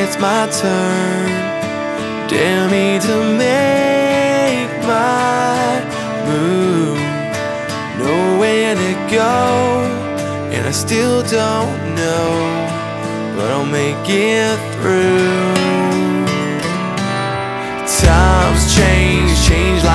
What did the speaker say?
it's my turn. Dare me to make my move. Nowhere to go, and I still don't know, but I'll make it through. Times change like